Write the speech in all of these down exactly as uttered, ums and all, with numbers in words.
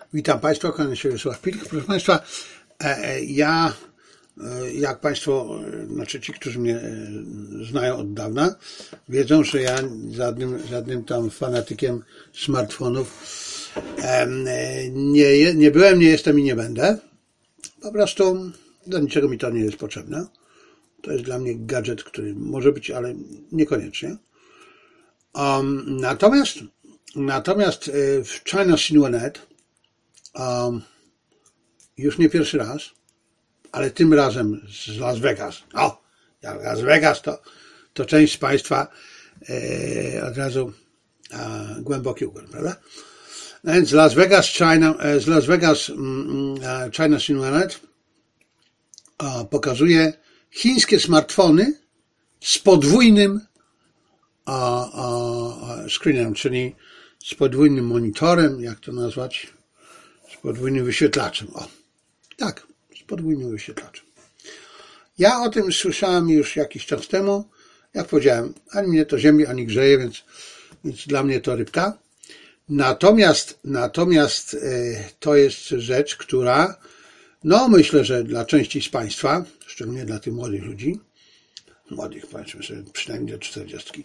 Witam Państwa, kłaniam się Wiesław Pilch. Proszę Państwa, ja, jak Państwo, znaczy ci, którzy mnie znają od dawna, wiedzą, że ja żadnym, żadnym tam fanatykiem smartfonów nie, nie byłem, nie jestem i nie będę. Po prostu do niczego mi to nie jest potrzebne. To jest dla mnie gadżet, który może być, ale niekoniecznie. Um, natomiast, natomiast w China Sinuanet Um, już nie pierwszy raz, ale tym razem z Las Vegas. O, jak Las Vegas, to, to część z Państwa e, od razu e, głęboki układ, prawda? No więc Las Vegas, China, z Las Vegas e, China Sinuanet e, pokazuje chińskie smartfony z podwójnym e, e, screenem, czyli z podwójnym monitorem, jak to nazwać? Z podwójnym wyświetlaczem. O, tak, z podwójnym wyświetlaczem. Ja o tym słyszałem już jakiś czas temu. Jak powiedziałem, ani mnie to ziemi, ani grzeje, więc, więc dla mnie to rybka. Natomiast, natomiast yy, to jest rzecz, która, no myślę, że dla części z Państwa, szczególnie dla tych młodych ludzi, młodych, powiedzmy sobie, przynajmniej do czterdziestki,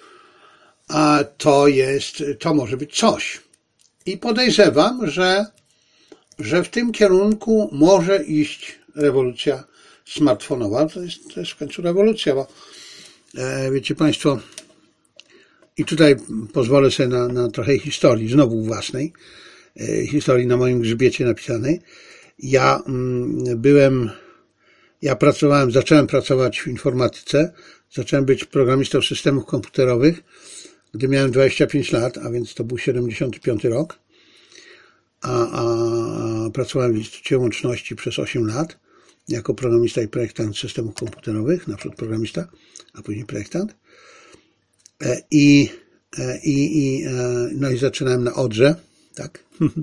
a to jest, to może być coś. I podejrzewam, że że w tym kierunku może iść rewolucja smartfonowa. To jest, to jest w końcu rewolucja, bo e, wiecie Państwo, i tutaj pozwolę sobie na, na trochę historii, znowu własnej, e, historii na moim grzbiecie napisanej. Ja mm, byłem, ja pracowałem, zacząłem pracować w informatyce, zacząłem być programistą systemów komputerowych, gdy miałem dwadzieścia pięć lat, a więc to był siedemdziesiąty piąty rok. A, a pracowałem w Instytucie Łączności przez osiem lat jako programista i projektant systemów komputerowych, naprzód programista, a później projektant. I, i, i, no i zaczynałem na Odrze, tak?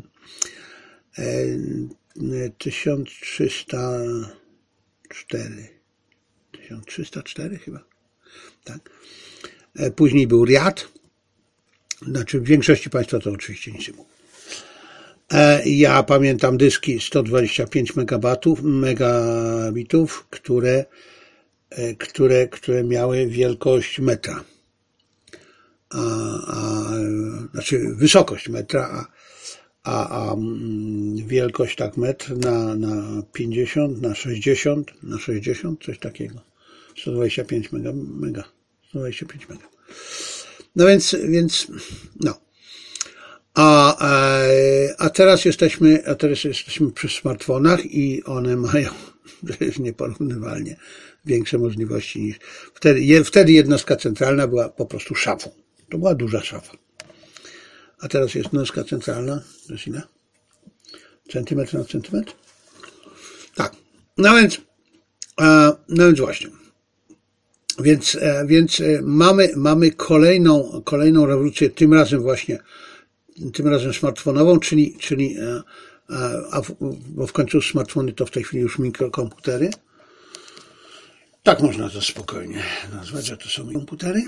tysiąc trzysta cztery. tysiąc trzysta cztery chyba. Tak. Później był Riad. Znaczy w większości Państwa to oczywiście nic nie mówi. Ja pamiętam dyski sto dwadzieścia pięć megabitów, które, które, które miały wielkość metra. A, a, znaczy wysokość metra, a, a, a wielkość tak metr na, na pięćdziesiąt, na sześćdziesiąt, na sześćdziesiąt, coś takiego. sto dwadzieścia pięć mega, mega, sto dwadzieścia pięć mega. No więc, więc, no. A, a teraz jesteśmy, a teraz jesteśmy przy smartfonach i one mają, to jest nieporównywalnie większe możliwości niż wtedy. Wtedy jednostka centralna była po prostu szafą. To była duża szafa. A teraz jednostka centralna, to jest ile? Centymetr na centymetr? Tak. No więc, no więc właśnie. Więc, więc mamy, mamy kolejną, kolejną rewolucję, tym razem właśnie tym razem smartfonową, czyli, czyli a w, bo w końcu smartfony to w tej chwili już mikrokomputery. Tak można to spokojnie nazwać, że to są komputery.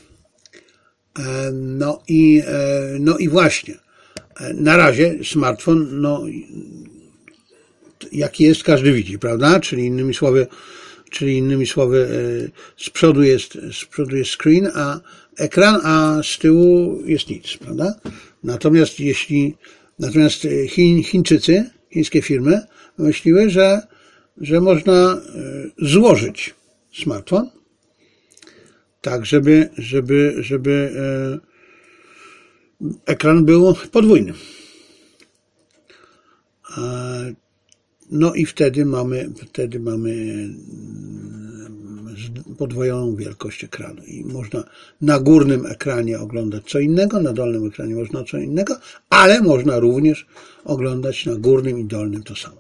No i, no i właśnie, na razie smartfon, no jaki jest, każdy widzi, prawda? Czyli innymi słowy, czyli innymi słowy, z przodu jest, z przodu jest screen, a ekran, a z tyłu jest nic, prawda? Natomiast jeśli, natomiast Chiń, Chińczycy, chińskie firmy wymyśliły, że, że można złożyć smartfon tak, żeby, żeby, żeby ekran był podwójny. No i wtedy mamy, wtedy mamy podwojoną wielkość ekranu i można na górnym ekranie oglądać co innego, na dolnym ekranie można co innego, ale można również oglądać na górnym i dolnym to samo.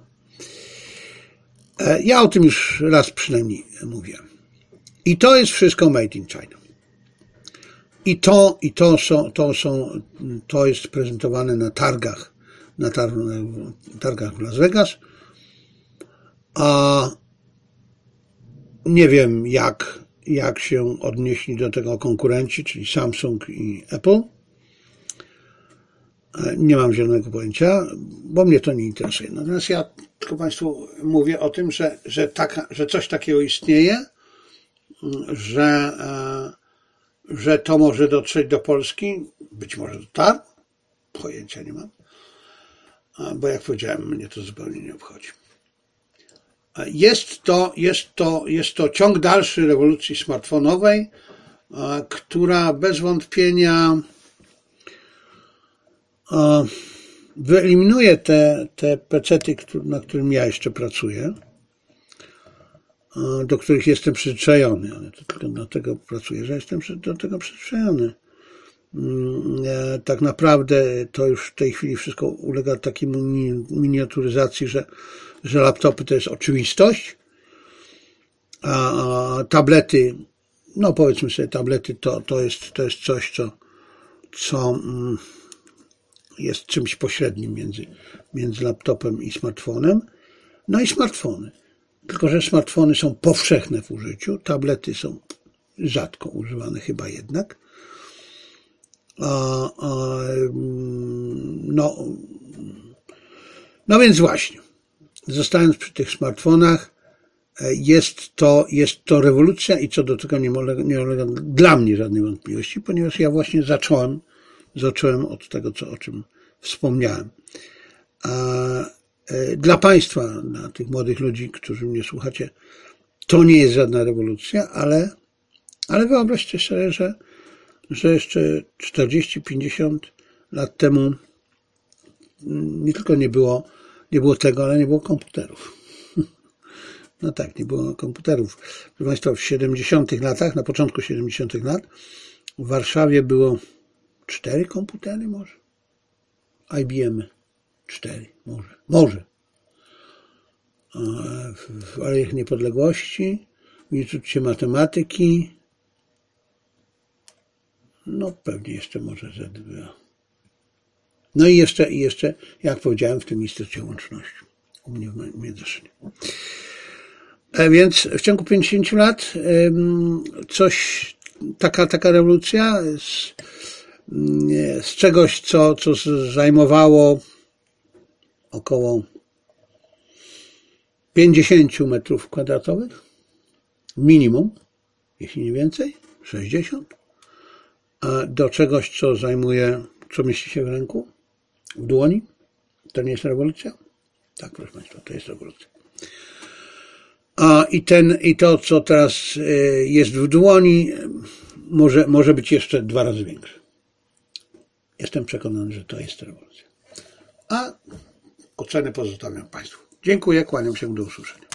Ja o tym już raz przynajmniej mówiłem. I to jest wszystko made in China. I to, i to są, to są, to jest prezentowane na targach, na targach w Las Vegas. A nie wiem, jak, jak się odnieśli do tego konkurenci, czyli Samsung i Apple. Nie mam zielonego pojęcia, bo mnie to nie interesuje. Natomiast ja tylko Państwu mówię o tym, że, że, taka, że coś takiego istnieje, że, że to może dotrzeć do Polski, być może dotarło, pojęcia nie mam, bo jak powiedziałem, mnie to zupełnie nie obchodzi. Jest to, jest to, jest to ciąg dalszy rewolucji smartfonowej, która bez wątpienia wyeliminuje te, te pecety, na którym ja jeszcze pracuję, do których jestem przyzwyczajony, ale to tylko dlatego pracuję, że jestem do tego przyzwyczajony. Tak naprawdę to już w tej chwili wszystko ulega takiej miniaturyzacji, że, że laptopy to jest oczywistość, a tablety, no powiedzmy sobie, tablety to, to, jest, to jest coś, co, co jest czymś pośrednim między, między laptopem i smartfonem. No i smartfony. Tylko że smartfony są powszechne w użyciu, tablety są rzadko używane chyba jednak. A, a, no, no więc właśnie, zostając przy tych smartfonach, jest to, jest to rewolucja i co do tego nie ulega, nie ulega dla mnie żadnej wątpliwości, ponieważ ja właśnie zacząłem, zacząłem od tego, co, o czym wspomniałem. A dla Państwa, dla tych młodych ludzi, którzy mnie słuchacie, to nie jest żadna rewolucja, ale, ale wyobraźcie sobie, że, że jeszcze czterdzieści pięćdziesiąt lat temu nie tylko nie było, nie było tego, ale nie było komputerów. No tak, nie było komputerów. Proszę Państwa, w siedemdziesiątych latach, na początku siedemdziesiątych lat w Warszawie było cztery komputery może? I B M cztery, może. Może. W Alejach Niepodległości, w Instytucie Matematyki, no pewnie jeszcze może Z D A. No i jeszcze, i jeszcze, jak powiedziałem, w tym Instytucie Łączności, u mnie w Międzyszynie. Więc w ciągu pięćdziesięciu lat coś, taka, taka rewolucja z, z czegoś, co, co zajmowało około pięćdziesiąt metrów kwadratowych, minimum, jeśli nie więcej, sześćdziesiąt, do czegoś, co zajmuje, co mieści się w ręku, w dłoni. To nie jest rewolucja? Tak, proszę Państwa, to jest rewolucja. A i, ten, i to, co teraz jest w dłoni, może, może być jeszcze dwa razy większe. Jestem przekonany, że to jest rewolucja. A ocenę pozostawiam Państwu. Dziękuję, kłaniam się, do usłyszenia.